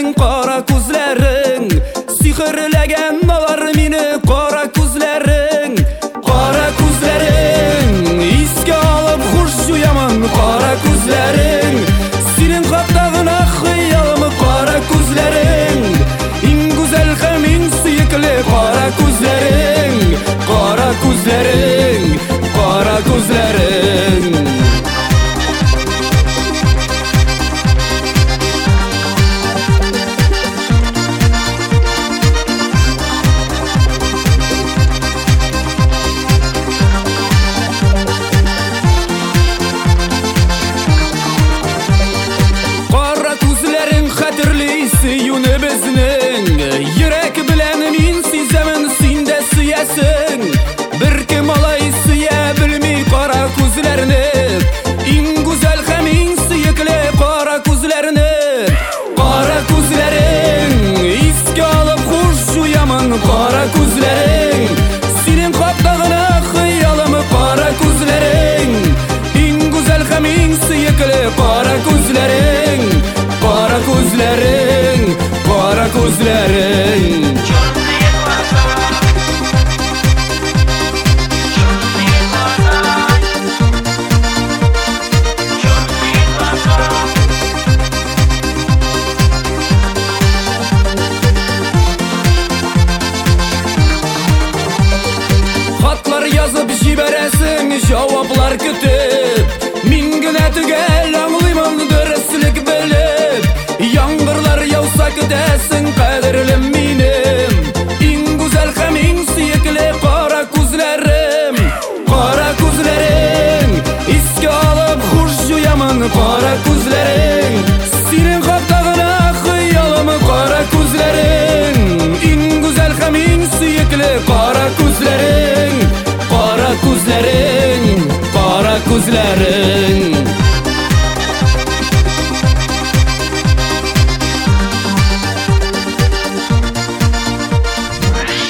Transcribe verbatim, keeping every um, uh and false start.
senin kara gözlerin, sihirlegen olar meni kara gözlerin, kara gözlerin, isке alıp hoş juyaman kara gözlerin, senin kaptağına hıyalım kara gözlerin, en güzel hem en suyukli kara gözlerin, kara gözlerin, kara gözlerin. Suyunu bizning yürek bilen men sezamin sende suyasin, bir kim olay suya bilmey qora ko'zlarini, en güzel hem en suyukli qora ko'zlarini, qora ko'zlaring esga olib xush juyaman qora ko'zlaring, senin qopdag'ini xiyolim qora ko'zlaring, en güzel hem en suyukli qora ko'zlaring, qora ko'zlaring, qora ko'zlaring. Xatlar yazıp jiberesin, javoblar kutib, men gina tugel anglayman durustlik bilib, yağmurlar yağsa gidesin qadrlim menim, en güzel hem en suyukli qora ko'zlarim, qora ko'zlaring, esga olib xush juyaman qora ko'zlaring, senin qopdag'ini xiyolim qora ko'zlaring, en güzel hem en suyukli qora ko'zlaring, qora ko'zlaring, qora ko'zlaring.